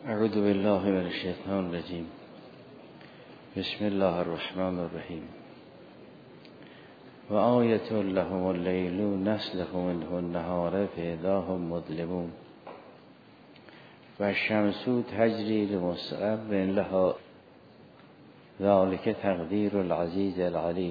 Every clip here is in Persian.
اعوذ بالله من الشیطان الرجیم. بسم الله الرحمن الرحیم. و آیة لهم اللیل نسلخ منه النهار فاذا هم مظلمون و الشمس تجری لمستقر لها ذلك تقدیر العزیز العلیم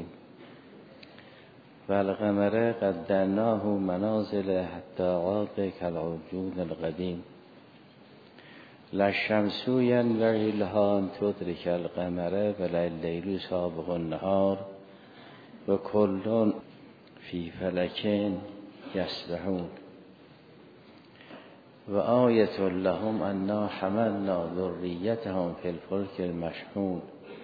و القمر قدرناه منازل حتی عاد کالعرجون القدیم لا الشمس ينبغي لها أن تدرك القمر ولا الليل سابق النهار وكل في فلك يسبحون وآية لهم أنا حملنا ذريتهم في الفلك المشحون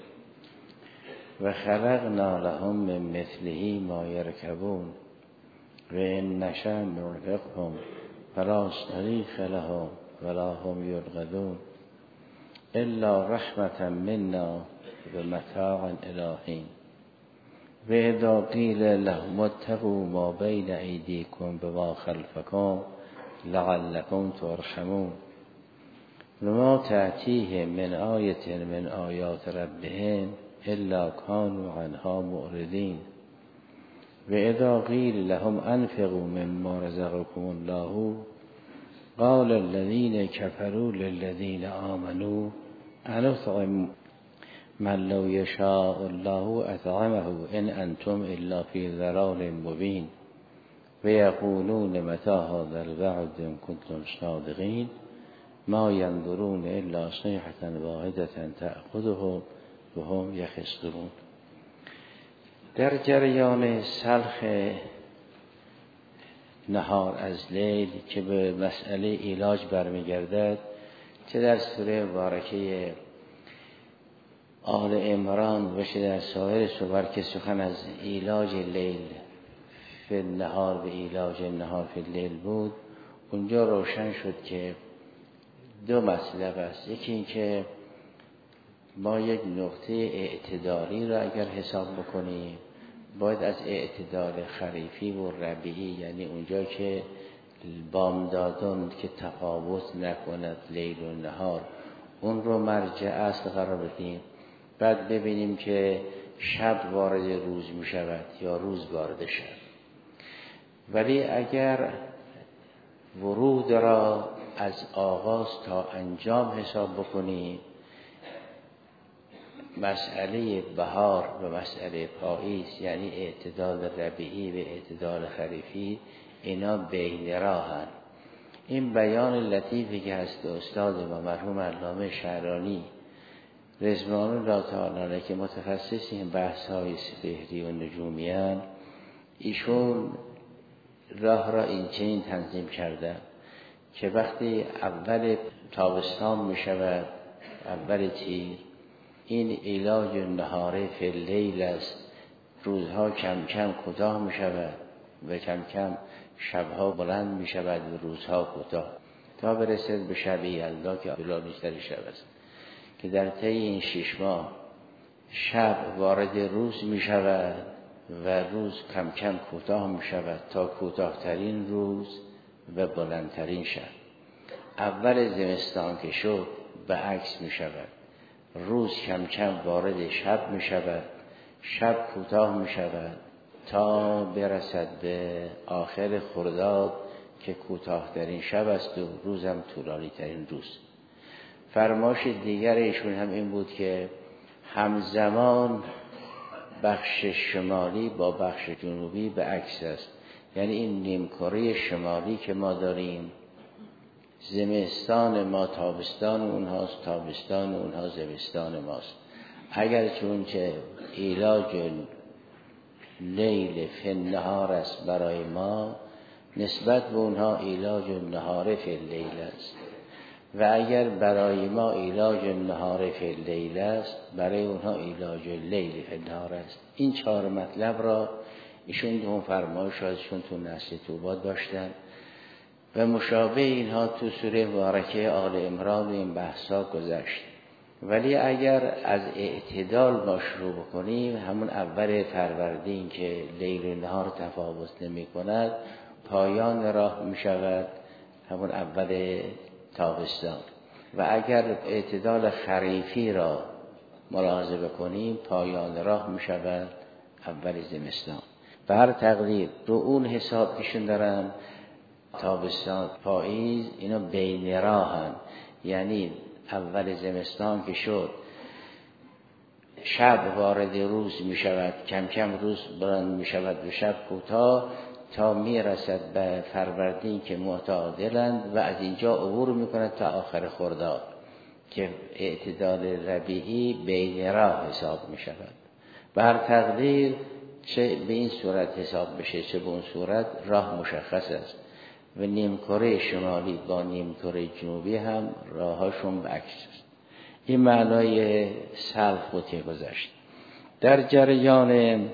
وخلقنا لهم من مثله ما يركبون وإن نشأ نرهقهم فلا صريخ لهم ولا هم يرغبون إلا رحمة منا ومتاعا إلى حين وإذا قيل لهم اتقوا ما بين أيديكم وما خلفكم لعلكم ترحمون وما تأتيهم من آية من آيات ربهم إلا كانوا عنها معرضين وإذا قيل لهم أنفقوا مما رزقكم الله قال الذين كفروا للذين آمنوا أنطعم من لو يشاء الله أطعمه إن أنتم إلا في ضلال مبين ويقولون متى هذا الوعد إن كنتم صادقين ما ينظرون إلا صيحة واحدة تأخذهم وهم يخصمون. در جریان سلخ نهار از لیل که به مسئله علاج برمیگردد، چه در سوره مبارکه آل عمران و چه در سایر سور که سخن از علاج لیل فی النهار و علاج نهار فی اللیل بود، اونجا روشن شد که دو مطلب است. یکی این که ما یک نقطه اعتدالی را اگر حساب بکنیم باید از اعتدال خریفی و ربیعی، یعنی اونجا که بامدادان که تفاوت نکند لیل و نهار، اون رو مرجع اصل قرار بدیم. بعد ببینیم که شب وارد روز می شود یا روز وارد شب. ولی اگر ورود را از آغاز تا انجام حساب بکنیم، مسئله بهار و مسئله پاییز یعنی اعتدال ربیعی و اعتدال خریفی، اینا بین راهن. این بیان لطیفی که هست استاد ما مرحوم علامه شعرانی رضوان الله تعالی که متخصص این بحث های سپهری و نجومیان، ایشون راه را این چنین تنظیم کردن که وقتی اول تابستان می شود، اول تیر، این علاج نهاره فی اللیل است. روزها کم کم کوتاه می شود و کم کم شبها بلند می شود و روزها کوتاه تا برسد به شب یلدا که طولانی‌تر شب است، که در طی این 6 ماه شب وارد روز می شود و روز کم کم کوتاه می شود تا کوتاه‌ترین روز و بلندترین شب. اول زمستان که شد به عکس می شود، روز کم کم وارد شب می شود، شب کوتاه می شود تا برسد به آخر خرداد که کوتاه ترین شب است و روزم طولانی ترین روز. فرمایش دیگر ایشون هم این بود که همزمان بخش شمالی با بخش جنوبی به عکس است، یعنی این نیمکره شمالی که ما داریم، زمستان ما تابستان اونهاست، تابستان اونها زمستان ماست. اگر چون که علاج لیل فی النهار است برای ما، نسبت به اونها علاج نهار فی اللیل است، و اگر برای ما علاج نهار فی اللیل است، برای اونها علاج لیل فی النهار است. این 4 مطلب را ایشون دو فرمایش ازشون تو نسل توبه داشتن و مشابه اینها تو سوره مبارکه آل عمران این بحثا گذشت. ولی اگر از اعتدال ما شروع بکنیم، همون اول فروردین که لیل و نهار تفاوت نمی کند، پایان راه می شود همون اول تابستان. و اگر اعتدال خریفی را ملاحظه بکنیم پایان راه می شود اول زمستان. به هر تقدیر رو اون حساب کشون دارن تابستان پاییز اینا بین راهن، یعنی اول زمستان که شد شب وارد روز می شود، کم کم روز بلند می شود و شب کوتاه تا می رسد به فروردین که معتدلند و از اینجا عبور می کند تا آخر خرداد که اعتدال ربیعی بین راه حساب می شود. به هر تقدیر چه به این صورت حساب بشه چه به اون صورت راه مشخص است و نیمکره شمالی با نیمکره جنوبی هم راهاشون عکس است. این معنای سلف بوده گذشت. در جریان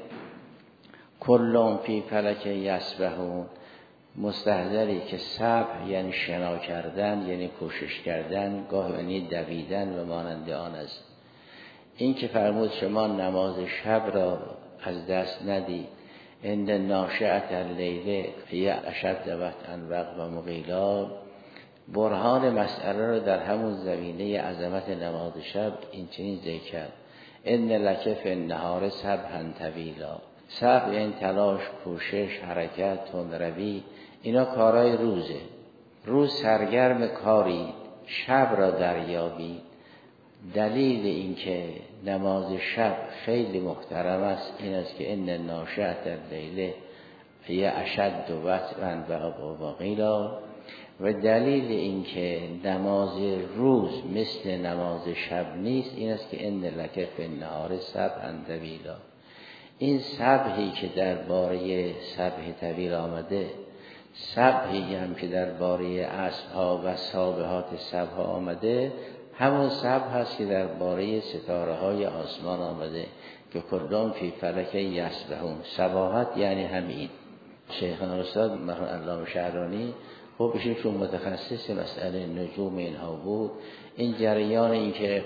کلون فی فلک یسبحون مستحضری که سبح یعنی شنا کردن، یعنی کوشش کردن، گاه یعنی دویدن و مانند آن است. این که فرمود شما نماز شب را از دست ندید، ان ناشئة اللیل هی اشد وطئا و مقیلا، برهان مسئله را در همون زمینه عظمت نماز شب این چنین ذکر کرد. ان لک فی النهار سبحا طویلا. سبح یعنی تلاش، کوشش، حرکت، تندروی، اینا کارهای روزه. روز سرگرم کاری، شب را دریابی. دلیل این که نماز شب خیلی محترم است این است که ان ناشئة اللیل هی اشد وطئا و قیلا، و دلیل این که نماز روز مثل نماز شب نیست این است که ان لک فی النهار سبحا طویلا. این سبحی که درباره سبح طویل آمده، سبحی هم که درباره اسبها و سابحات سبح آمده، همون سبح هست که درباره ستاره های آسمان آمده که کلون فی فلک یسبحون. سباحت یعنی همین. شیخنا استاد مرحوم علامه شعرانی خب ایشون چون متخصص مسئله نجوم اینها بود، این جریان این که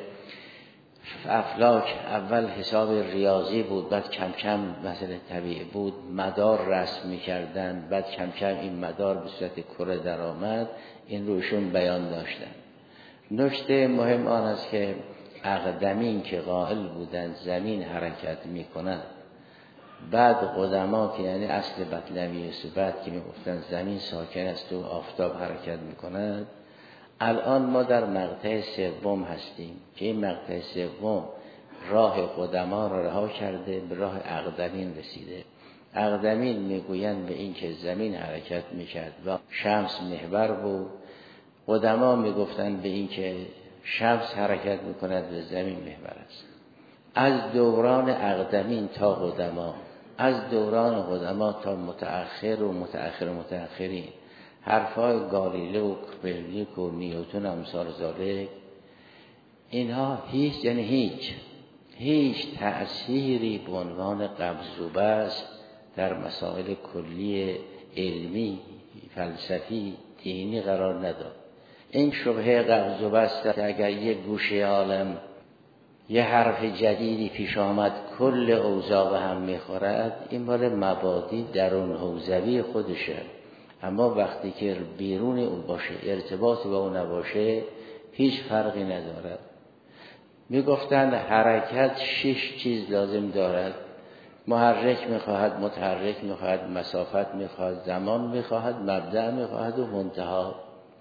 افلاک اول حساب ریاضی بود، بعد کم کم مسئله طبیعی بود، مدار رسم می‌کردن، بعد کم کم این مدار به صورت کره در آمد، این روشون بیان داشتن. نکته مهم آن است که اقدمین که قائل بودند زمین حرکت می‌کند، بعد قدما که یعنی اصل بطلمی و صبت که میگفتن زمین ساکن است و آفتاب حرکت میکند، الان ما در مقطع سوم هستیم که این مقطع سوم راه قدما را رها کرده به راه اقدمین رسیده. اقدمین میگویند به این که زمین حرکت میکرد و شمس محور بود، قدما میگفتند به این که شمس حرکت میکند و زمین محور است. از دوران اقدمین تا قدما، از دوران قدما تا متأخر و متأخرین، حرفای گالیله و کوپرنیک و نیوتن امثال ذالک، اینها هیچ یعنی هیچ تأثیری به عنوان قبض و بسط در مسائل کلی علمی، فلسفی، دینی قرار نداد. این شبهه قبض و بسط که اگر یک گوشه عالم یه حرف جدیدی پیش آمد کل اوضاع به هم میخورد، این مال مبادی درون حوزوی خودشه، اما وقتی که بیرون اون باشه، ارتباط با اون نباشه، هیچ فرقی ندارد. میگفتند حرکت 6 چیز لازم دارد، محرک میخواهد، متحرک میخواهد، مسافت میخواهد، زمان میخواهد، مبدأ میخواهد و منتها.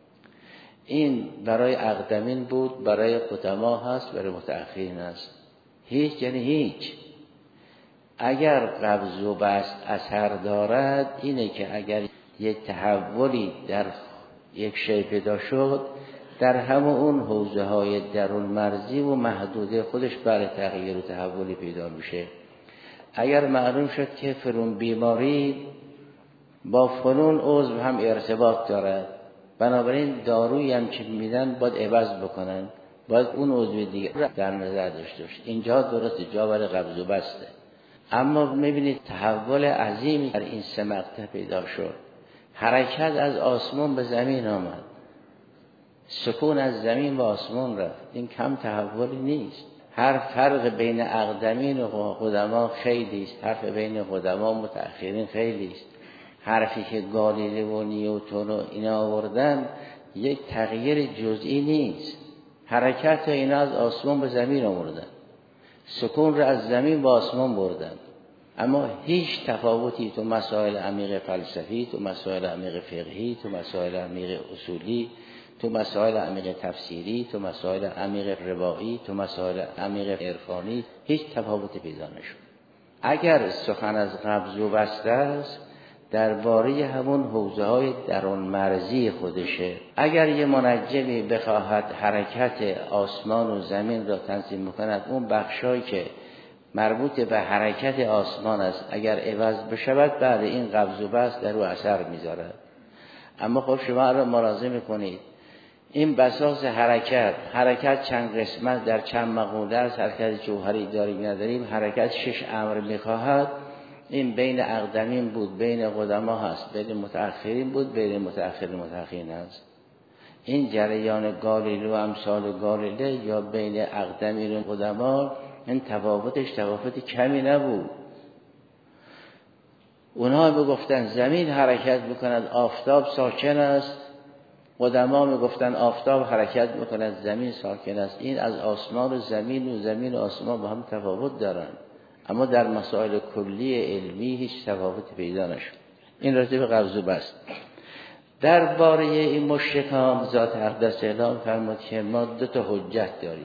این برای اقدمین بود، برای قدما هست، برای متأخرین هست. هیچ یعنی هیچ. اگر قبض و بسط اثر دارد اینه که اگر یک تحولی در یک شی پیدا شد، در همه اون حوزه های درون مرزی و محدوده خودش برای تغییر و تحولی پیدا میشه. اگر معلوم شد که فلان بیماری با فلان عضو هم ارتباط دارد، بنابراین دارویی هم که میدن باید عوض بکنن، باید اون عضو دیگه در نظر داشته باشه. اینجا درست جا برای قبض و بسته. اما میبینید تحول عظیمی در این 3 مقطع پیدا شد. حرکت از آسمان به زمین آمد، سکون از زمین به آسمان رفت. این کم تحولی نیست. هر فرق بین اقدمین و قدما خیلی است، حرف بین قدما و متأخرین خیلی است. حرفی که گالیله و نیوتن و اینا آوردن یک تغییر جزئی نیست. حرکت اینا از آسمان به زمین آوردن، سکون رو از زمین به آسمان بردن. اما هیچ تفاوتی تو مسائل عمیق فلسفی، تو مسائل عمیق فقهی، تو مسائل عمیق اصولی، تو مسائل عمیق تفسیری، تو مسائل عمیق روایی، تو مسائل عمیق عرفانی هیچ تفاوتی پیدا نشد. اگر سخن از قبض و بسط است درباره همون حوزه‌های درون مرزی خودشه. اگر یه منجمی بخواهد حرکت آسمان و زمین را تنظیم می‌کند، اون بخشایی که مربوط به حرکت آسمان است اگر عوض بشود بعد این قبض و بسط در او اثر می‌ذارد. اما خب شما را ملاحظه می‌کنید این بساط حرکت چند قسمت در چند مقوله است. حرکت جوهری داریم نداریم. حرکت 6 امر می‌خواهد. این بین اقدمین بود، بین قدما هست، بین متأخرین بود، بین متأخرین هست. این جریان گالیله و امثال گالیله یا بین اقدمین و قدما این تفاوت کمی نبود. اونها میگفتن زمین حرکت میکند آفتاب ساکن است، قدما میگفتن آفتاب حرکت میکند زمین ساکن است. این از آسمان و زمین و آسمان با هم تفاوت دارند، اما در مسائل کلی علمی هیچ تفاوتی پیدا نشد. این راجع به قبض و بسط. درباره این مشرکان ذات اقدس اعلام فرمود که ما 2 تا حجت داریم.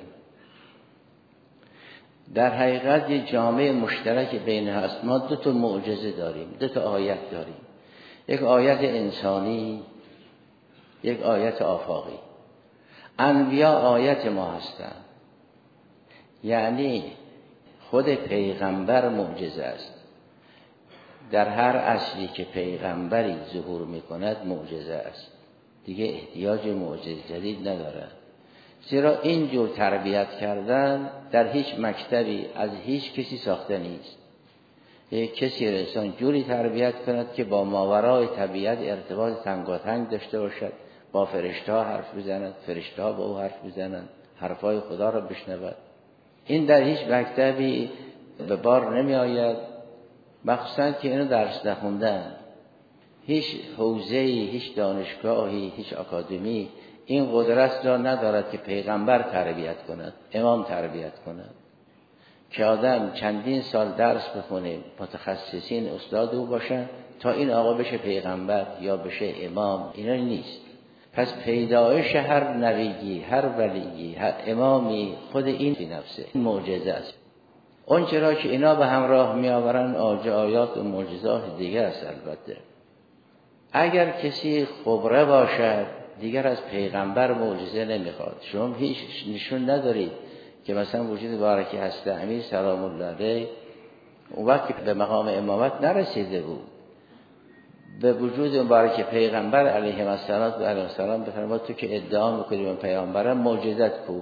در حقیقت یه جامعه مشترک بین هست. ما 2 تا معجزه داریم، 2 تا آیت داریم. یک آیت انسانی، یک آیت آفاقی. انبیا آیت ما هستند، یعنی خود پیغمبر معجزه است. در هر اصلی که پیغمبری ظهور میکند معجزه است، دیگه احتیاج معجزه جدید ندارد. زیرا اینجور تربیت کردن در هیچ مکتبی از هیچ کسی ساخته نیست. یک کسی را انسان جوری تربیت کند که با ماورای طبیعت ارتباط تنگاتنگ داشته باشد، با فرشته‌ها حرف بزند، فرشته‌ها با او حرف بزنند، حرفای خدا را بشنود. این در هیچ مکتبی به بار نمی آید، مخصوصا که اینو درس نخوندن. هیچ حوزه‌ای، هیچ دانشگاهی، هیچ آکادمی این قدرت را ندارد که پیغمبر تربیت کند، امام تربیت کند. که آدم چندین سال درس بخونه، متخصصین استاد او باشن تا این آقا بشه پیغمبر یا بشه امام، اینا نیست. پس پیدایش هر نبیی، هر ولیی، هر امامی خود این فی نفسه این معجزه است. اون چرا که اینا به همراه می آورن آیات و معجزات دیگه است. البته اگر کسی خبره باشد دیگر از پیغمبر معجزه نمیخواد. شما هیچ نشون ندارید که مثلا وجود بارکی هست امیر سلام الله علیه اون وقت که به مقام امامت نرسیده بود، به وجود مبارک پیغمبر علیه السلام بفرماد تو که ادعا میکنی من پیغمبرم، معجزت کو؟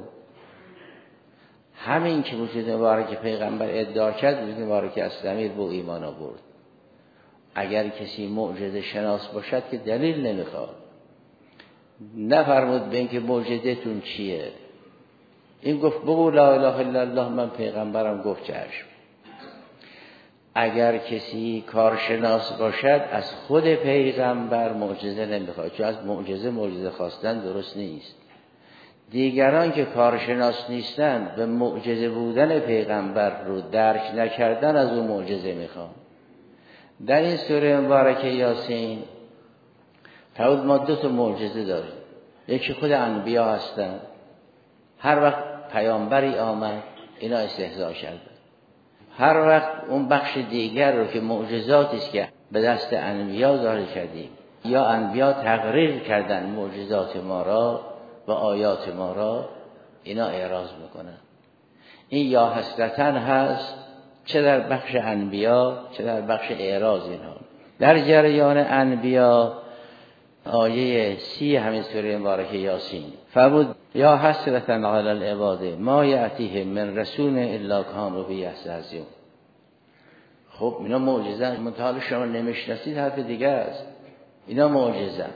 همین که وجود مبارک پیغمبر ادعا کرد وجود مبارک اسلمی به ایمان آورد. اگر کسی معجزه شناس باشد که دلیل نمیخواد، نفرمود به این که معجزتون چیه. این گفت بگو لا اله الا الله من پیغمبرم، گفت چشم. اگر کسی کارشناس باشد از خود پیغمبر معجزه نمیخواد، چون از معجزه خواستن درست نیست. دیگران که کارشناس نیستن به معجزه بودن پیغمبر رو درک نکردن از اون معجزه میخوان. در این سوره مبارکه یاسین تعود ما 2 تا معجزه داریم. یکی خود انبیا هستن، هر وقت پیامبری آمد اینا استهزا کردن. هر وقت اون بخش دیگر رو که معجزاتی است که به دست انبیا ظاهر کردیم یا انبیا تقریر کردن معجزات ما را و آیات ما را، اینا اعراض میکنن. این یا حسرتن هست چه در بخش انبیا چه در بخش اعراض اینها. در جریان انبیا آیه 30 همین سوره مبارکه یاسین فرمود یا حسرتن علی العباد ما یأتیهم من رسول الا کانوا به یستهزئون. خب اینا معجزه، منتها شما نمیشناسید حرف دیگه است. اینا معجزه.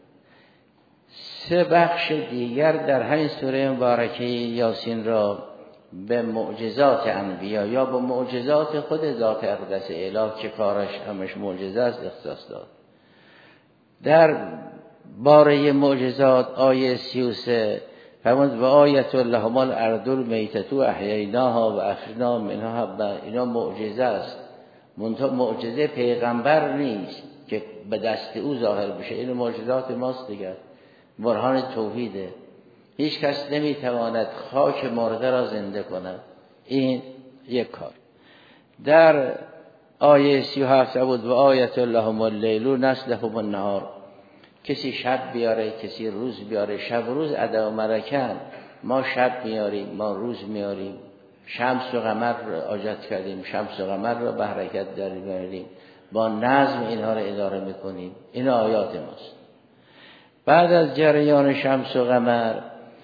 3 بخش دیگر در همین سوره مبارکه یاسین را به معجزات انبیا یا به معجزات خود ذات اقدس الهی که کارش همش معجزه است اختصاص داد. در باره معجزات آیه 33 فرمود و آیت لهم الارض المیتة احییناها و اخرجنا منها حبا. اینا معجزه است، منتها معجزه پیغمبر نیست که به دست او ظاهر بشه، این معجزات ماست دیگر، برهان توحیده. هیچ کس نمیتواند خاک مرده را زنده کند. این یک کار. در آیه 37 بود و آیت لهم اللیل نسلخ بالنهار. کسی شب بیاره، کسی روز بیاره. شب و روز ادا و ملکن، ما شب میاریم، ما روز میاریم. شمس و قمر را ایجاد کردیم، شمس و قمر را به حرکت در میاریم، با نظم اینها را اداره میکنیم. این آیات ماست. بعد از جریان شمس و قمر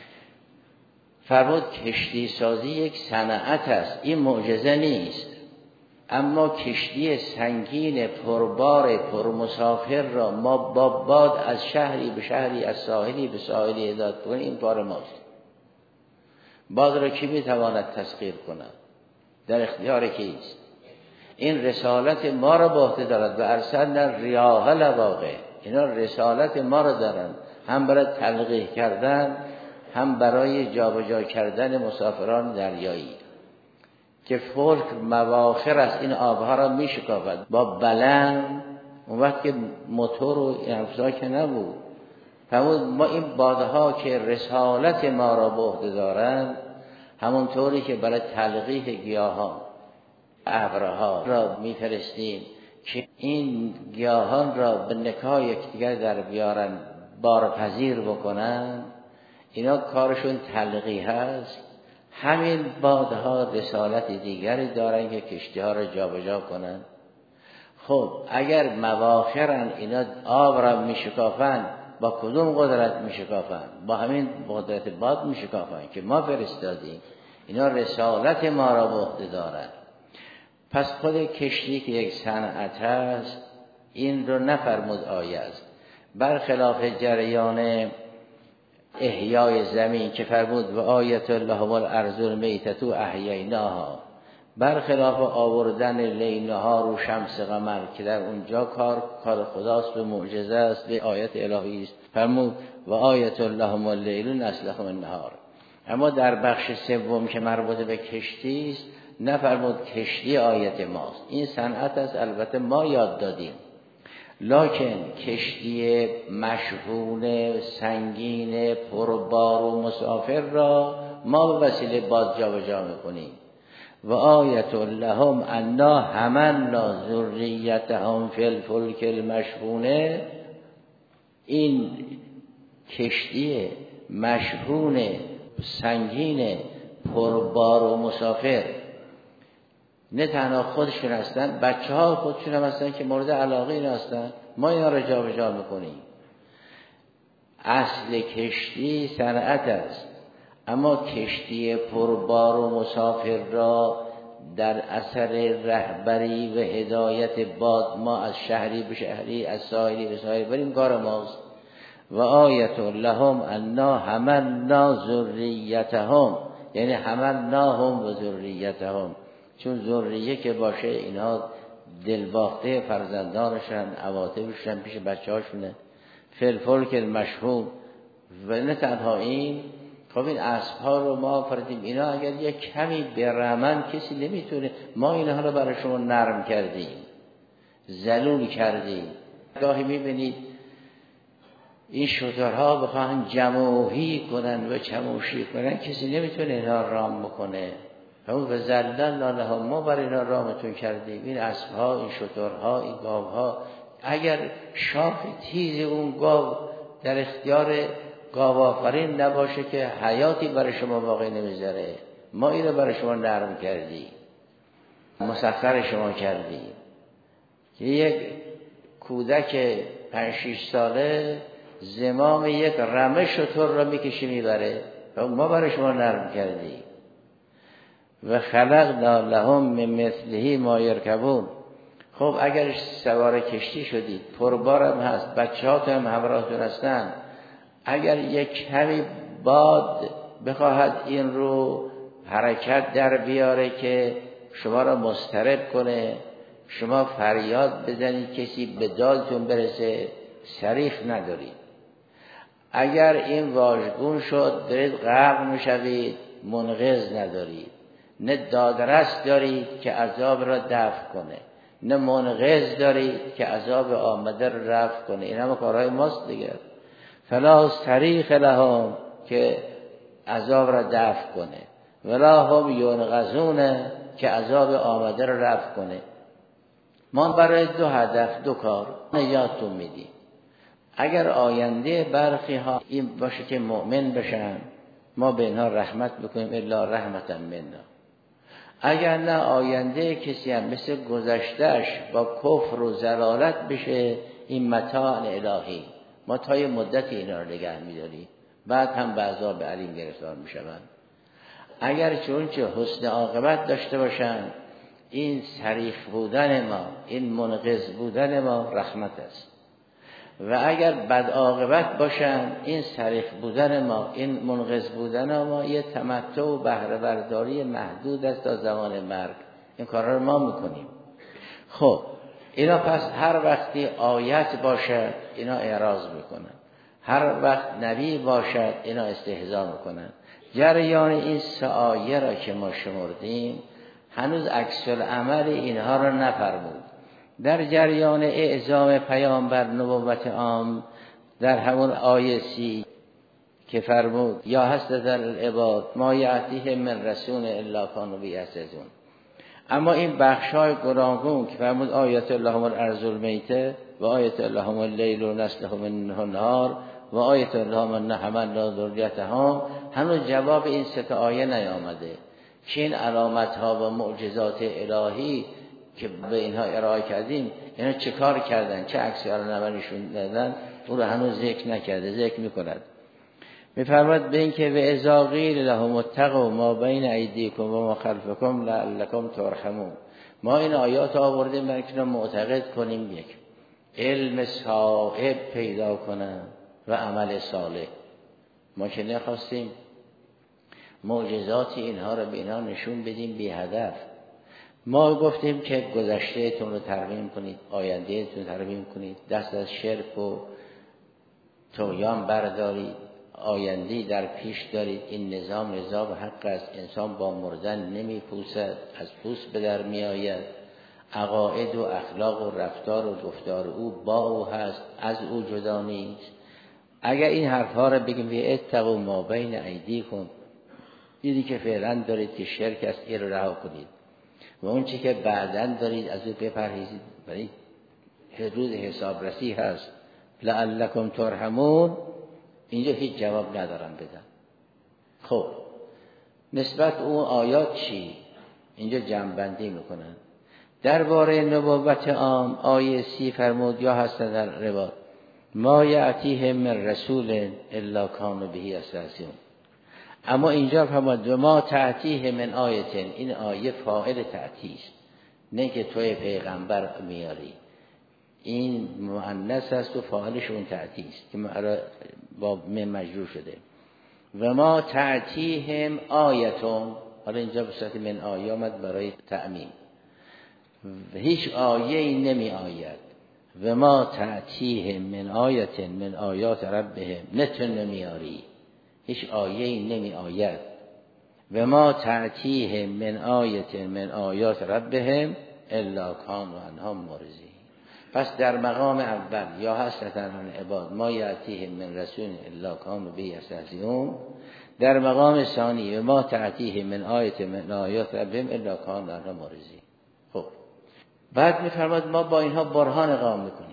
فرمود کشتی سازی یک صنعت است، این معجزه نیست. اما کشتی سنگین پربار پرمسافر را ما با باد از شهری به شهری، از ساحلی به ساحلی هدایت کنیم، این کار ماست. باد را کی میتواند تسخیر کند؟ در اختیار کیست؟ این رسالت ما را به عهده دارد و ارسلنا الریاح لواقع. اینا رسالت ما را دارند، هم برای تلقیح کردن، هم برای جابجا کردن مسافران دریایی. که فلک مواخر است، این آبها را می شکافد با بلند. اون وقت که موتور و افزا که نبود، فرمود ما این بادها که رسالت ما را به عهده دارند، همونطوری که برای تلقیح گیاهان ابرها را میفرستیم که این گیاهان را به نکاح یکدیگر در بیارن، بارپذیر بکنن، اینا کارشون تلقیح هست. همین بادها رسالت دیگری دارن که کشتی ها را جابجا کنن. خب اگر مواخرن اینا آب را میشکافن، با کدوم قدرت میشکافن؟ با همین قدرت باد میشکافن که ما فرستادیم. اینا رسالت ما را به عهده دارن. پس خود کشتی که یک صنعت است، این رو نفرمود آیه است، برخلاف جریان احیای زمین که فرمود و آیت لهم الارض المیتة احییناها، برخلاف آوردن لیل نهار و شمس قمر که در اونجا کار خداست و معجزه است، به آیت الهی است. فرمود و آیت لهم اللیل نسلخ النهار. اما در بخش سوم که مربوط به کشتی است، نفرمود کشتی آیت ماست، این صنعت است، البته ما یاد دادیم. لکن کشتی مشحون سنگین پربار و مسافر را ما به وسیله باد جابجا میکنیم. و آیت لهم انا حملنا ذریتهم فی الفلک المشحون. این کشتی مشحون سنگین پربار و مسافر نه تنها خودشون هستن، بچه ها خودشون هم هستن که مورد علاقه این هستن، ما اینا را جا به جا میکنیم. اصل کشتی صنعت است، اما کشتی پربار و مسافر را در اثر رهبری و هدایت باد ما از شهری به شهری، از ساحلی به ساحلی بریم، کار ماست. و آیت لهم انا حملنا ذریتهم، یعنی حملناهم و ذریتهم، چون ذریه که باشه اینها دلباخته فرزندانشن، عواطفشن پیش بچه هاشونه. فلفل که مشهور و نه تنها این، خب این اسب ها رو ما آفریدیم، اینا اگر یک کمی برمن کسی نمیتونه، ما اینها رو برای شما نرم کردیم، ذلول کردیم. گاهی میبینید این شترها بخواهن جموهی کنن و چموشی کنن، کسی نمیتونه اینها رام بکنه. همون و زللنا لهم، ما برای اینا رامتون کردیم. این اسبها، این شترها، این گاوها، اگر شاخ تیز اون گاو در اختیار گاو آفرین نباشه که حیاتی برای شما باقی نمیذاره، ما اینو برای شما نرم کردیم، مسخر شما کردیم. یک کودک 5-6 ساله زمام یک رمه شتر را میکشه میبره، ما برای شما نرم کردیم. و خلقنا لهم من مثله ما یرکبون. خب اگر سوار کشتی شدید، پربارم هست، بچه هاتون هم همراهتون هستن، اگر یک کمی باد بخواهد این رو حرکت در بیاره که شما را مضطرب کنه، شما فریاد بزنید کسی به دالتون برسه، صریخ ندارید. اگر این واژگون شد برید غرق میشوید، منقذ ندارید، نه دادرس دارید که عذاب را دفع کنه، نه منقذ دارید که عذاب آمده را رفع کنه. این همه کارهای ماست دیگه. فلا صریخ لهم که عذاب را دفع کنه، ولا هم ینقذون که عذاب آمده را رفع کنه. ما برای دو هدف، دو کار نجاتون میدیم. اگر آینده برخی ها این باشه که مؤمن بشن، ما به اینها رحمت بکنیم، الا رحمتا منا. اگر نه آینده کسی هم مثل گذشتهش با کفر و ضلالت بشه، این متاع الهی، ما تا یه مدت اینا رو نگه می‌داریم، بعد هم به عذاب علیم گرفتار میشوند. اگر چونچه حسن عاقبت داشته باشن، این صریخ بودن ما، این منقذ بودن ما رحمت است. و اگر بد عاقبت باشن، این صریخ بودن ما، این منقذ بودن ما یه تمتع و بهره برداری محدود است تا زمان مرگ. این کارا رو ما میکنیم. خب اینا پس هر وقتی آیت باشد اینا اعراض میکنن، هر وقت نبی باشد اینا استهزا میکنن. جریان این سه آیه را که ما شمردیم هنوز عکس العمل اینها را نفرمود. در جریان اعزام پیامبر نبوت عام در همون آیه 30 که فرمود یا حسرة العباد ما یأتیهم من رسول الا کانوا به یستهزئون. اما این بخشای گوناگون که فرمود آیت اللهم الارض المیته و آیت اللهم اللیل و نسلهم من النهار و آیت اللهم نحملنا ذریتهم، هنوز جواب این سه تا آیه نیامده که این علامت ها و معجزات الهی که به اینها ارائه کردیم اینا چه کار کردن، چه عکس عملشون دادن، اون رو هنوز ذکر نکرده. ذکر میکند، میفرماد به این که و اذا قیل لهم اتقوا ما بین ایدیکم و ما خلفکم لعلکم ترحمون. ما این آیات آوردیم برای که معتقد کنیم یک علم صائب پیدا کنن و عمل صالح. ما که نخواستیم معجزات اینها رو به اینها نشون بدیم بی هدف. ما گفتیم که گذشتهتون رو ترمیم کنید، آیندهتون رو ترمیم کنید، دست از شرک و طغیان بردارید، آینده‌ای در پیش دارید. این نظام حق است، انسان با مردن نمی پوسد، از پوست به در می آید. عقاید و اخلاق و رفتار و گفتار او با او هست، از او جدا نیست. اگر این حرفها رو بگیم وی اتقوا ما بین ایدیکم، دیدی که فعلا دارید که شرک است، این رو رها کنید و اون چی که بعداً دارید از او بپرهیزید، برای حدود حسابرسی هست. لعلکم ترحمون، اینجا هیچ جواب ندارم بدن. خب نسبت اون آیات چی؟ اینجا جمع‌بندی میکنن. درباره نبوت عام آیه 30 فرمود یا حسن در روایت ما یأتیهم من رسول الا کانوا به یستهزئون. اما اینجا فرمود و ما تأتیه من آیتن، این آیه فاعل تأتیه است، نه که توی پیغمبر میاری. این مؤنث است و فاعلش اون تأتیه است که با مجرور شده. و ما تأتیهم آیتون، حالا اینجا به صورت من آیه آمد برای تعمیم، هیچ آیه‌ای نمی آید. و ما تأتیهم من آیتن من آیات ربهم، نه تو نمیاری، هیچ آیه‌ای نمی آید. و ما تأتیهم من آیت من آیات ربهم الا کانوا عنها معرضین. پس در مقام اول یا حسرة العباد ما یأتیهم من رسول الا کانوا به یستهزئون، در مقام ثانی و ما تأتیهم من آیت من آیات ربهم الا کانوا عنها معرضین. خب بعد می‌فرماد ما با اینها برهان اقامه می‌کنیم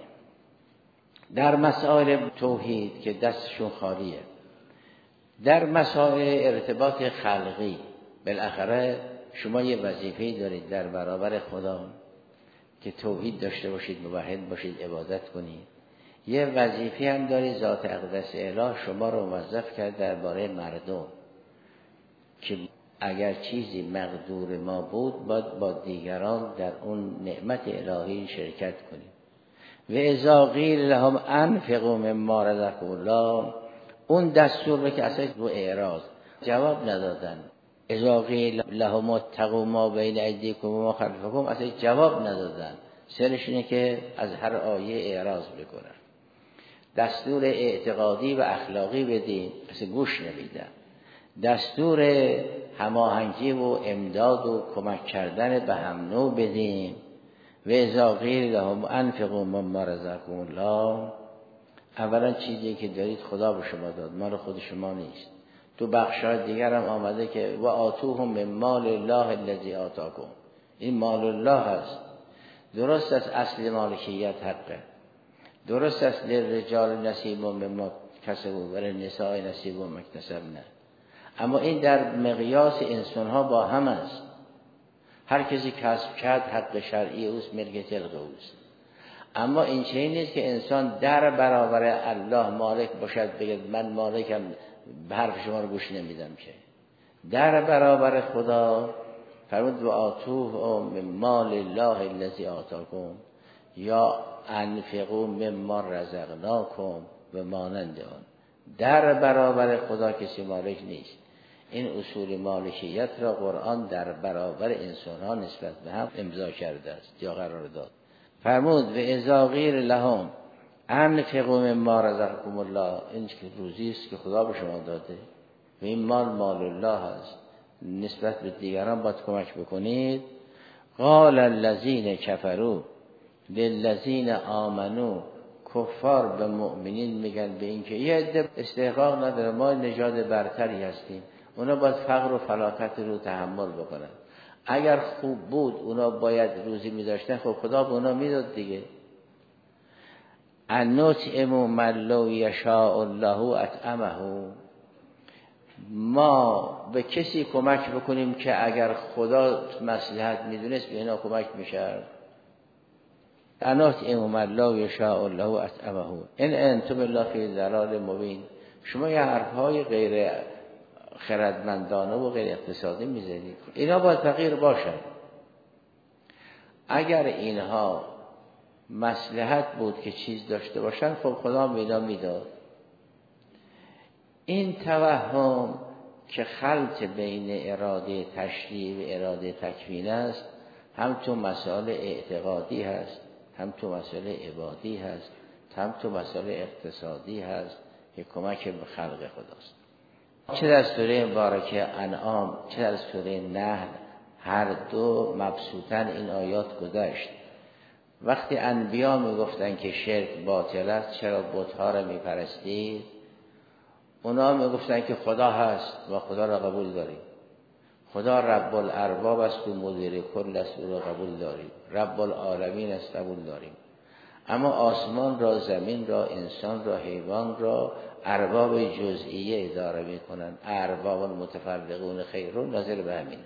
در مسائل توحید که دستشون خالیه. در مسائل ارتباط خلقی بالاخره شما یه وظیفه‌ای دارید در برابر خدا که توحید داشته باشید، موحد باشید، عبادت کنید. یه وظیفه هم دارید، ذات اقدس اله شما رو موظف کرد درباره مردم که اگر چیزی مقدور ما بود باید با دیگران در اون نعمت الهی شرکت کنیم. و اذا قیل لهم انفقوا مما رزقکم الله، اون دستور رو که اصلا رو اعراض جواب ندادن. اذا قیل لهم اتقوا ما بین ایدیکم و ما خلفکم، اصلا جواب ندادن. سرش اینه که از هر آیه اعراض بکنن. دستور اعتقادی و اخلاقی بدیم، پس گوش نمیدن. دستور هماهنگی و امداد و کمک کردن به هم نوع بدیم. و اذا قیل لهم انفقوا مما رزقکم الله، اولا چیزی که دارید خدا به شما داد، مال خود شما نیست. تو بخش‌های دیگر هم آمده که و آتوهم من مال الله الذی آتاکم، این مال الله هست. درست است اصل مالکیت حقه، درست است للرجال نصیب مما کسبوا و للنساء نصیب مما اکتسبن، اما این در مقیاس انسان‌ها با هم است. هر کسی کسب کرد حق شرعی اوست، ملک تلق اوست. اما این چنین نیست که انسان در برابر الله مالک باشد بگه من مالکم، به حرف شما رو گوش نمیدم. که در برابر خدا فرمود و آتوه من مال الله الذی آتاکم یا انفقوا مما رزقناکم و مانند آن. در برابر خدا کسی مالک نیست. این اصول مالکیت را قرآن در برابر انسان ها نسبت به هم امضا کرده است یا قرار داد. فرمود و اذا قیل لهم انفقوا مما رزقکم الله، این که روزی است که خدا به شما داده و این مال الله است، نسبت به دیگران باید کمک بکنید. قال الذین کفروا للذین آمنوا، کفار به مؤمنین میگن به این که یه عده استحقاق نداره، ما نژاد برتری هستیم، اونا باید فقر و فلاکت رو تحمل بکنن. اگر خوب بود اونا باید روزی میداشتن، خب خدا به اونا میداد دیگه. انطعم من لو یشاء الله اطعمه، ما به کسی کمک بکنیم که اگر خدا مصلحت میدونست به اینا کمک میشد. انطعم من لو یشاء الله اطعمه ان انتم الا فی ضلال مبین. شما یه حرفهای غیر خردمندانه و غیر اقتصادی میزنید. اینا باید فقیر باشن. اگر اینها مصلحت بود که چیز داشته باشن، خب خدا اینا میداد. این توهم که خلط بین اراده تشریع و اراده تکوین است، هم تو مسائل اعتقادی هست، هم تو مسائل عبادی هست، هم تو مسائل اقتصادی هست که کمک به خلق خداست. چه در سوره مبارکه انعام چه در سوره نحل، هر دو مبسوطاً این آیات گذشت. وقتی انبیا میگفتن که شرک باطل است، چرا بت‌ها را میپرستید؟ اونا میگفتن که خدا هست و خدا را قبول داریم. خدا رب الارباب است و مدیر کل است، او را قبول داریم. رب العالمین است، قبول داریم. اما آسمان را، زمین را، انسان را، حیوان را ارباب جزئیه اداره میکنن. ارباب متفرقون خیرون ناظر به همین.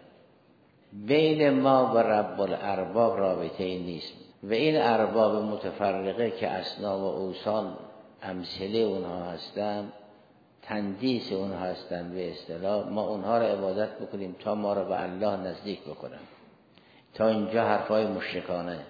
بین ما و رب الارباب رابطه ای نیست و این ارباب متفرقه که اصنام و اوثان امثله اونها هستند، تندیس اونها هستند، به اصطلاح ما اونها را عبادت بکنیم تا ما را به الله نزدیک بکنن. تا اینجا حرفای مشرکانه.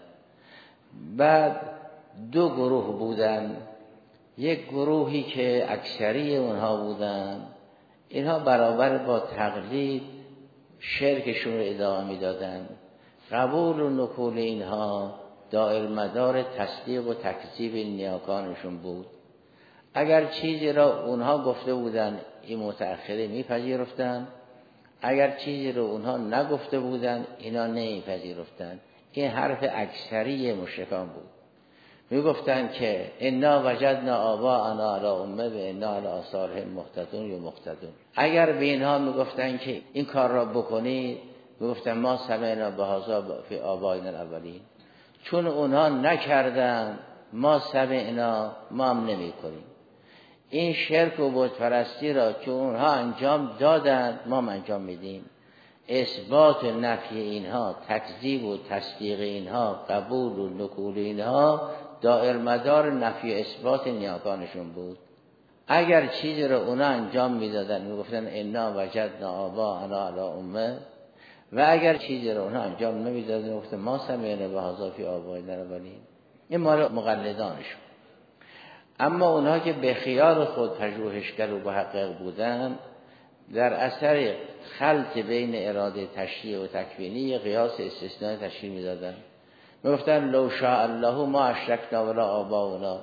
بعد دو گروه بودن، یک گروهی که اکثری اونها بودن، اینها برابر با تقلید شرکشون رو ادامه میدادن. قبول و نکول اینها دائر مدار تصدیق و تکذیب نیاکانشون بود. اگر چیزی را اونها گفته بودن این متأخره میپذیرفتن، اگر چیزی را اونها نگفته بودن اینا نمیپذیرفتن. این حرف اکثری مشرکان بود. میگفتن که انا وجدنا آباءنا علی امه و انا علی آثارهم مهتدون یا مقتدون. اگر به اینها میگفتن که این کار را بکنید، میگفتن ما سمعنا بهذا فی آبائنا الاولین. چون اونها نکردن ما سمعنا، ما هم نمیکنیم. این شرک و بت پرستی را که اونها انجام دادن ما هم انجام میدیم. اثبات و نفی اینها، تکذیب و تصدیق اینها، قبول و نکول اینها دائر مدار نفی و اثبات نیاکانشون بود. اگر چیزی را اونا انجام میدادن میگفتن انا وجدنا آباءنا علی امه، و اگر چیزی را اونا انجام نمیدادن میگفتن ما سمعنا بهذا فی آبائنا الاولین. این مال مقلدانشون. اما اونها که به خیال خود پژوهشگر و محقق بودن، در اثر خلط بین اراده تشریع و تکوینی قیاس استثناء تشریع میدادن. میگفتن لو شاء الله ما اشرکنا ولا آباؤنا.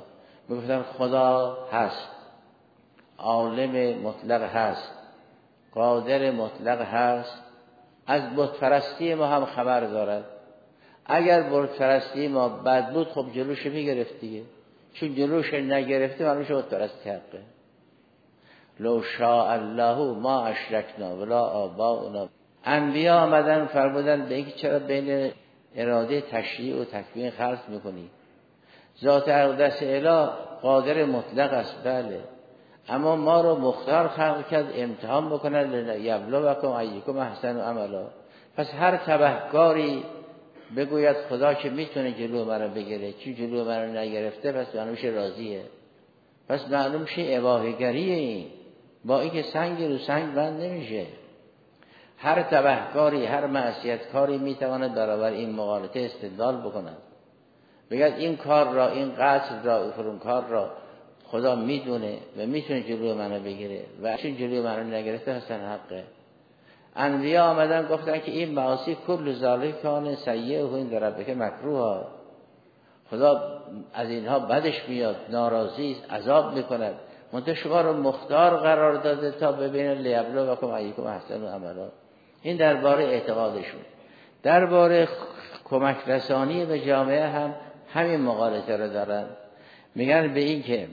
میگفتن خدا هست، عالم مطلق هست، قادر مطلق هست، از بت پرستی ما هم خبر دارد. اگر بت پرستی ما بد بود خب جلوش میگرفت دیگه، چون جلوش نگرفته معلوم شد بت پرستی حقه. لو شاء الله ما اشرکنا ولا آباؤنا. انبیا آمدن فرمودن به اینکه چرا بین اراده تشریع و تکوین خلط میکنی؟ ذات اقدس اله قادر مطلق است، بله، اما ما رو مختار خلق کرد امتحان بکنن لیبلوکم ایکم احسن عملا. پس هر تبهکاری بگوید خدا که میتونه جلو مرا بگیره، چون جلو مرا نگرفته پس معلوم شه راضیه، پس معلوم شه اباحه‌گریه. این با اینکه سنگ رو سنگ بند نمیشه. هر تبهکاری، هر معصیتکاری میتواند برابر این مغالطه استدلال بکند، بگید این کار را، این قتل را، این کار را خدا میدونه و میتونه جلوی منو بگیره و چون جلوی منو نگرفته هستن حقه. انبیا آمدن گفتن که این معاصی کل ذالک کان سیئه و این در ربک مکروه، خدا از اینها بدش میاد، ناراضی است، عذاب میکند، منتها شما رو مختار قرار داده تا ببینن لیبلوکم ایکم احسن عملا. این درباره اعتقادشون. درباره کمک رسانی به جامعه هم همین مقالطه رو دارن. میگن به این که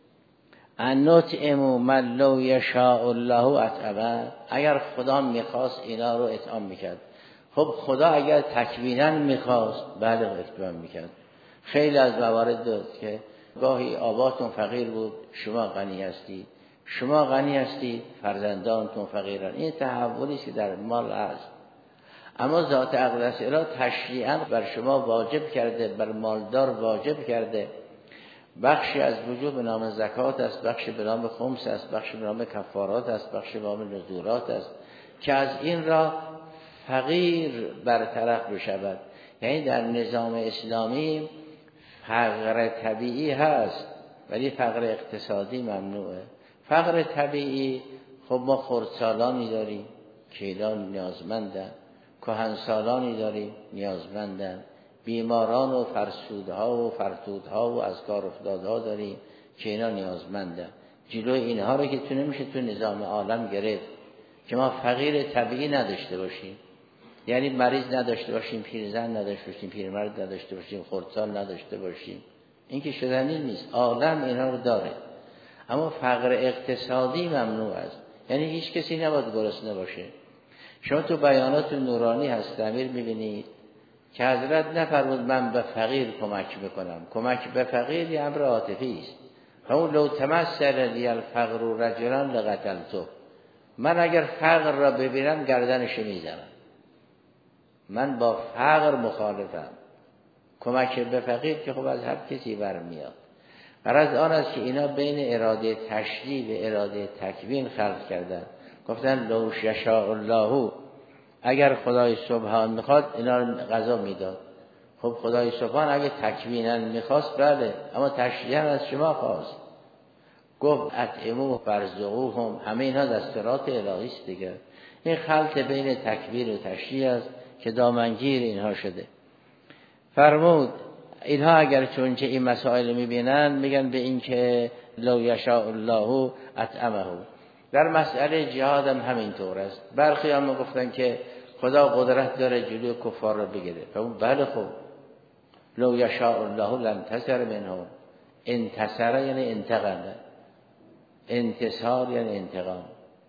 انطعم من لو یشاء الله اطعمه، اگر خدا میخواست اینا رو اطعام میکرد. خب خدا اگر تکوینا میخواست بله اطعام میکرد. خیلی از موارد داد که گاهی آباتون فقیر بود شما غنی هستید، شما غنی هستید فرزندانتون فقیرن. این تحولی که در مال هست، اما ذات اقدس اله تشریعاً بر شما واجب کرده، بر مالدار واجب کرده. بخشی از وجوب به نام زکات است، بخشی به نام خمس است، بخشی به نام کفارات است، بخشی به نام نذورات است که از این را فقیر برطرف بشود. یعنی در نظام اسلامی فقر طبیعی هست ولی فقر اقتصادی ممنوعه. فقر طبیعی خب ما خردسالانی داریم که ایران نیازمندن، کهنسالانی داریم نیازمندن، بیماران و فرسودها و فرتودها و از کار افتادها داریم که اینا نیازمندن. جلوی اینها رو که تو نمیشه تو نظام عالم گرفت که ما فقیر طبیعی نداشته باشیم، یعنی مریض نداشته باشیم، پیرزن نداشته باشیم، پیرمرد نداشته باشیم، خردسال نداشته باشیم. این که شدنی نیست، عالم اینها رو داره. اما فقر اقتصادی ممنوع است، یعنی هیچ کسی نباید گرسنه باشه. شما تو بیانات نورانی هست امیر میبینید که حضرت نفرمود من به فقیر کمک میکنم. کمک به فقیر یه امر عاطفی است. اون لو تمثل لی الفقر رجلا لقتلته، من اگر فقر را ببینم گردنش میزنم، من با فقر مخالفم. کمک به فقیر که خب از هر کسی برمیاد. غرض آن است که اینا بین اراده تشریع و اراده تکوین خلق کردن. گفتن لو یشاء الله، اگر خدای سبحان میخواد اینا رو قضا میداد. خب خدای سبحان اگه تکوینا میخواست بله، اما تشریعا از شما خواست. گفت اطعموا فرزقوهم، همه اینا دستورات الهی است دیگه. این خلط بین تکوین و تشریع است که دامنگیر اینها شده. فرمود اینها اگر چونچه این مسائل میبینن میگن به این که لو یشاء الله اطعمه. در مسئله جهاد هم همینطور است. برخی هم گفتن که خدا قدرت داره جلوی کفار رو بگیره. بله خب لو یشاء الله لانتصر منهم. انتصر یعنی انتقام، انتصار یعنی انتقام.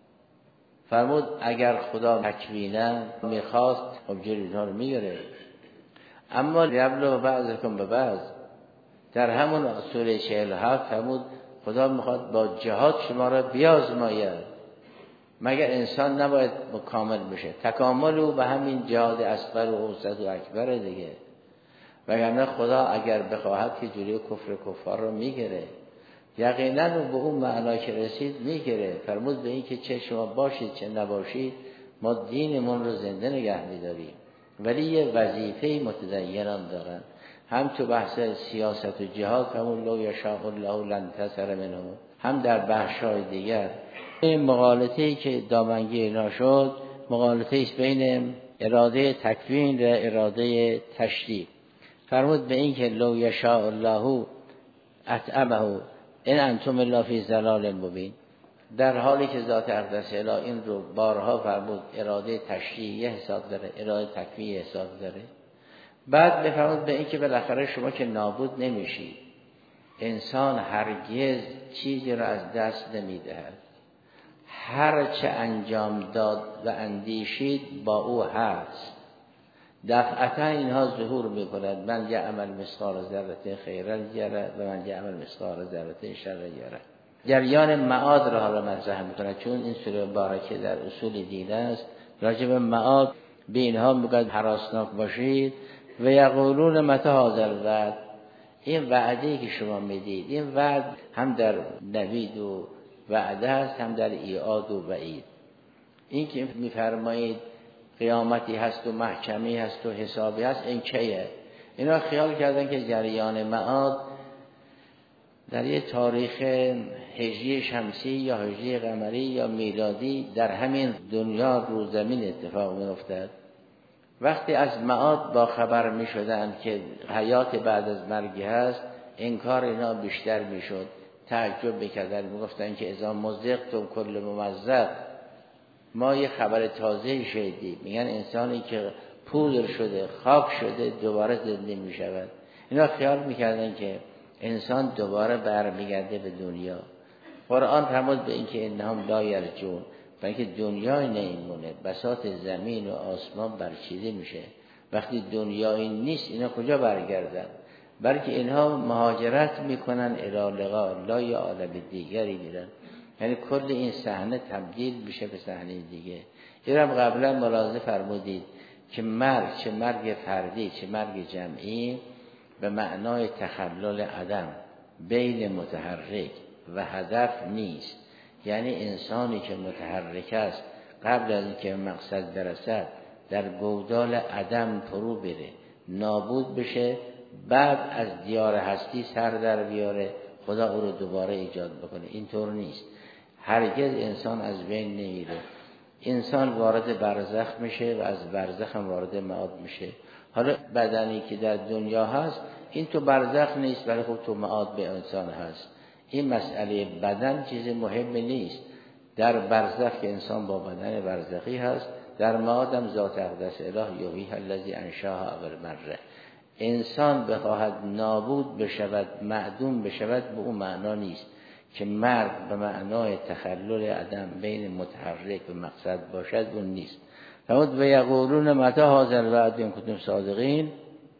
فرمود اگر خدا تکوینا میخواست خب جلوی اینها رو میگیره. اما یبلو بعضکم به بعض، در همون سوره 47 فرمود خدا میخواد با جهاد شما را بیازماید. مگر انسان نباید کامل بشه؟ تکامل او به همین جهاد اصغر و اوسط و اکبر دیگه. وگرنه خدا اگر بخواهد که جلوی کفر کفار رو میگیره، یقینا به اون معنا که رسید میگیره. فرمود به این که چه شما باشید چه نباشید ما دینمون رو زنده نگه میداریم. ولی یه وظیفه متدینان دارن، هم تو بحث سیاست و جهاد همون لو یشاء الله لانتصر منهم، هم در بحث‌های دیگر. این مغالطه‌ای که دامنگیر اینا شد مغالطه‌ای است بین اراده تکوین و اراده تشریع. فرمود به این که لو یشاء الله اطعمه این انتم الا فی ضلال مبین. در حالی که ذات اقدس اله این رو بارها فرمود اراده تشریعی حساب داره، اراده تکوینی حساب داره. بعد بفرمود به این که بالاخره شما که نابود نمیشید، انسان هرگز چیزی را از دست نمیدهد، هر چه انجام داد و اندیشید با او هست. دفعتا اینها ظهور میکند، من یعمل مثقال ذره خیرا یره و من یعمل مثقال ذره شر یره. جریان معاد را حالا مطرح میکند، چون این سوره مبارکه در اصول دین است. راجع به معاد به اینها میگه هراسناک باشید و یقولون متی هذا الوعد، این وعده‌ای که شما میدید، این وعد هم در نوید و وعده است، هم در ایعاد و وعید. این که میفرمایید قیامتی هست و محکمی هست و حسابی هست، این کیه؟ اینا خیال کردن که جریان معاد در یه تاریخ هجری شمسی یا هجری قمری یا میلادی در همین دنیا رو زمین اتفاق میافتد. وقتی از معاد با خبر می شدن که حیات بعد از مرگی هست، انکار اینا بیشتر می شد. تعجب میکردن، می گفتن که اذا مزقتم کل ممزق، ما یه خبر تازه شدیم. میگن انسانی که پودر شده، خاک شده، دوباره زنده می شود. اینا خیال میکردن که انسان دوباره برمیگرده به دنیا. قرآن فرمود به این که انهم لا یرجون، برای که دنیای نمیمونه، بساط زمین و آسمان برچیده میشه. وقتی دنیای نیست اینا کجا برگردن؟ بلکه اینها مهاجرت میکنن الی لقاء الله، یا عالم دیگری میرن. یعنی کل این صحنه تبدیل میشه به صحنه دیگه. این هم قبلا ملاحظه فرمودید که مرگ، چه مرگ فردی چه مرگ جمعی، به معنای تخلل عدم بین متحرک و هدف نیست. یعنی انسانی که متحرک است قبل از اینکه مقصد برسد در گودال عدم فرو بره، نابود بشه، بعد از دیار هستی سر در بیاره، خدا او رو دوباره ایجاد بکنه. اینطور نیست. هرگز انسان از بین نمیره. انسان وارد برزخ میشه و از برزخ هم وارد معاد میشه. حالا بدنی که در دنیا هست این تو برزخ نیست، ولی خب تو معاد به انسان هست. این مسئله بدن چیز مهمی نیست. در برزخ که انسان با بدن برزخی هست، در معاد هم ذات اقدس اله یحییها الذی انشاها اول مره. انسان بخواهد نابود بشود، معدوم بشود، به اون معنا نیست که مرگ به معنای تخلل عدم بین متحرک و مقصد باشد، اون نیست. فرمود و یقولون متی هذا الوعد ان کنتم صادقین.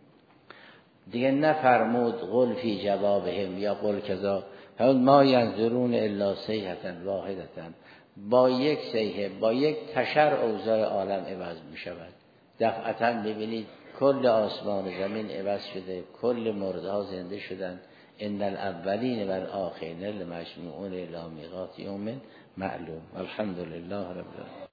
دیگه نفرمود قل فی جوابهم یا قل کذا، فرمود ما ینظرون الا صیحة واحدة، با یک صیحه، با یک تشر اوضاع عالم عوض می شود. دفعتا ببینید کل آسمان و زمین عوض شده، کل مردها زنده شدن. ان الاولین و الاخرین لمجموعون الی میقات یوم معلوم. الحمدلله رب العالمین.